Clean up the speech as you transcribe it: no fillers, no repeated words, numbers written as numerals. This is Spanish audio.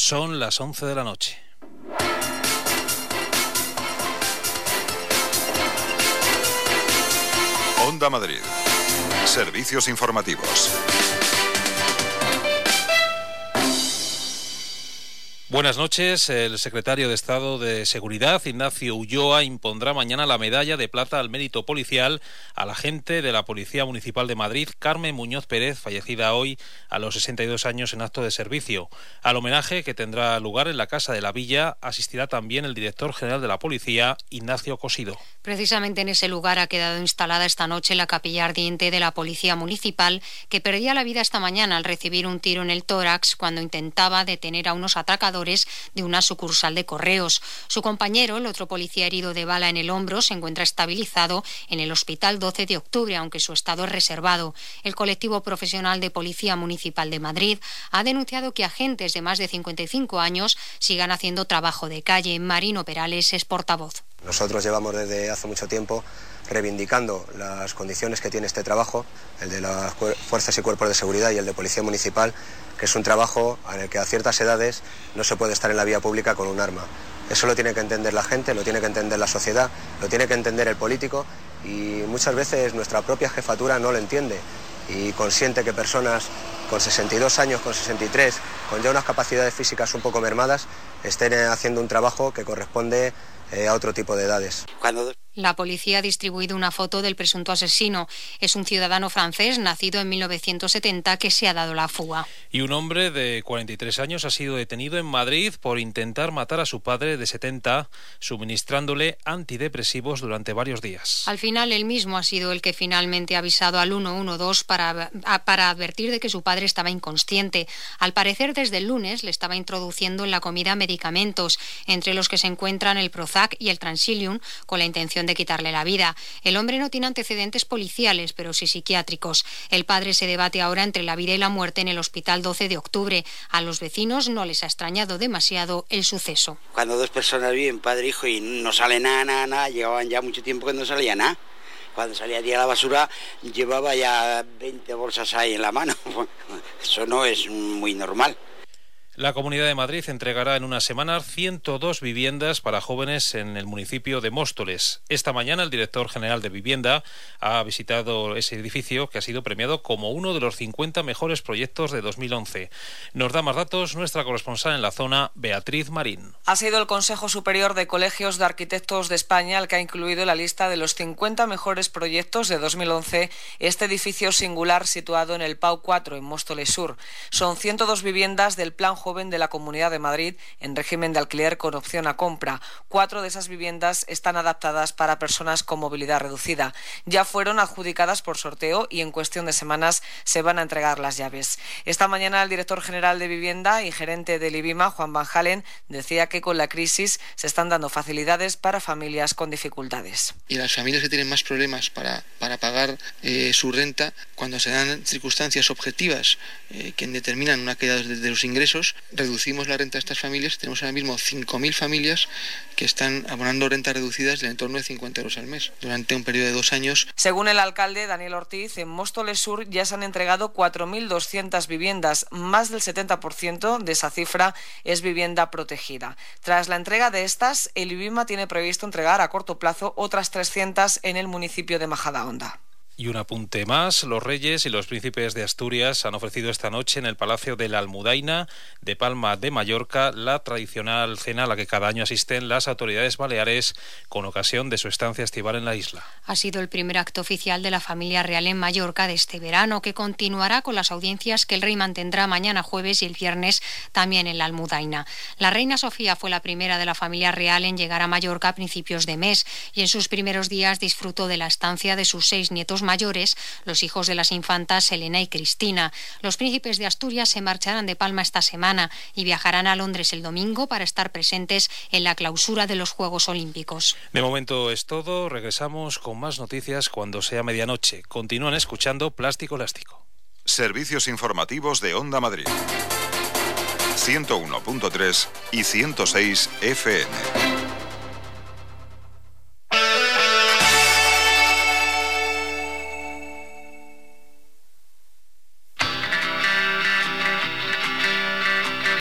Son las 11 de la noche. Onda Madrid. Servicios informativos. Buenas noches. El secretario de Estado de Seguridad, Ignacio Ulloa, impondrá mañana la medalla de plata al mérito policial al agente de la Policía Municipal de Madrid, Carmen Muñoz Pérez, fallecida hoy a los 62 años en acto de servicio. Al homenaje, que tendrá lugar en la Casa de la Villa, asistirá también el director general de la Policía, Ignacio Cosido. Precisamente en ese lugar ha quedado instalada esta noche la capilla ardiente de la Policía Municipal, que perdía la vida esta mañana al recibir un tiro en el tórax cuando intentaba detener a unos atracadores de una sucursal de Correos. Su compañero, el otro policía herido de bala en el hombro, se encuentra estabilizado en el Hospital 12 de Octubre, aunque su estado es reservado. El colectivo profesional de Policía Municipal de Madrid ha denunciado que agentes de más de 55 años sigan haciendo trabajo de calle. Marino Perales es portavoz. Nosotros llevamos desde hace mucho tiempo reivindicando las condiciones que tiene este trabajo, el de las fuerzas y cuerpos de seguridad y el de policía municipal, que es un trabajo en el que a ciertas edades no se puede estar en la vía pública con un arma. Eso lo tiene que entender la gente, lo tiene que entender la sociedad, lo tiene que entender el político, y muchas veces nuestra propia jefatura no lo entiende y consiente que personas con 62 años, con 63, con ya unas capacidades físicas un poco mermadas, estén haciendo un trabajo que corresponde a otro tipo de edades. La policía ha distribuido una foto del presunto asesino. Es un ciudadano francés nacido en 1970 que se ha dado la fuga. Y un hombre de 43 años ha sido detenido en Madrid por intentar matar a su padre de 70, suministrándole antidepresivos durante varios días. Al final, él mismo ha sido el que finalmente ha avisado al 112 para advertir de que su padre estaba inconsciente. Al parecer, desde el lunes le estaba introduciendo en la comida medicamentos, entre los que se encuentran el Prozac y el Transilium, con la intención de quitarle la vida. El hombre no tiene antecedentes policiales, pero sí psiquiátricos. El padre se debate ahora entre la vida y la muerte en el Hospital 12 de Octubre. A los vecinos no les ha extrañado demasiado el suceso. Cuando dos personas viven, padre e hijo, y no sale nada, llevaban ya mucho tiempo que no salía nada. Cuando salía a tirar la basura, llevaba ya 20 bolsas ahí en la mano. Eso no es muy normal. La Comunidad de Madrid entregará en unas semanas 102 viviendas para jóvenes en el municipio de Móstoles. Esta mañana el director general de Vivienda ha visitado ese edificio, que ha sido premiado como uno de los 50 mejores proyectos de 2011. Nos da más datos nuestra corresponsal en la zona, Beatriz Marín. Ha sido el Consejo Superior de Colegios de Arquitectos de España el que ha incluido en la lista de los 50 mejores proyectos de 2011 este edificio singular situado en el Pau 4, en Móstoles Sur. Son 102 viviendas del Plan Joven de la Comunidad de Madrid en régimen de alquiler con opción a compra. 4 de esas viviendas están adaptadas para personas con movilidad reducida. Ya fueron adjudicadas por sorteo y en cuestión de semanas se van a entregar las llaves. Esta mañana el director general de Vivienda y gerente del IBIMA, Juan Van Halen, decía que con la crisis se están dando facilidades para familias con dificultades. Y las familias que tienen más problemas para pagar su renta, cuando se dan circunstancias objetivas que determinan una caída de los ingresos, reducimos la renta de estas familias. Tenemos ahora mismo 5.000 familias que están abonando rentas reducidas del entorno de 50 euros al mes durante un periodo de 2 años. Según el alcalde Daniel Ortiz, en Móstoles Sur ya se han entregado 4.200 viviendas. Más del 70% de esa cifra es vivienda protegida. Tras la entrega de estas, el IBIMA tiene previsto entregar a corto plazo otras 300 en el municipio de Majadahonda. Y un apunte más, los reyes y los príncipes de Asturias han ofrecido esta noche en el Palacio de la Almudaina de Palma de Mallorca la tradicional cena a la que cada año asisten las autoridades baleares con ocasión de su estancia estival en la isla. Ha sido el primer acto oficial de la familia real en Mallorca de este verano, que continuará con las audiencias que el rey mantendrá mañana jueves y el viernes también en la Almudaina. La reina Sofía fue la primera de la familia real en llegar a Mallorca a principios de mes y en sus primeros días disfrutó de la estancia de sus 6 nietos mayores, los hijos de las infantas Elena y Cristina. Los príncipes de Asturias se marcharán de Palma esta semana y viajarán a Londres el domingo para estar presentes en la clausura de los Juegos Olímpicos. De momento es todo. Regresamos con más noticias cuando sea medianoche. Continúan escuchando Plástico Elástico. Servicios informativos de Onda Madrid. 101.3 y 106 FM.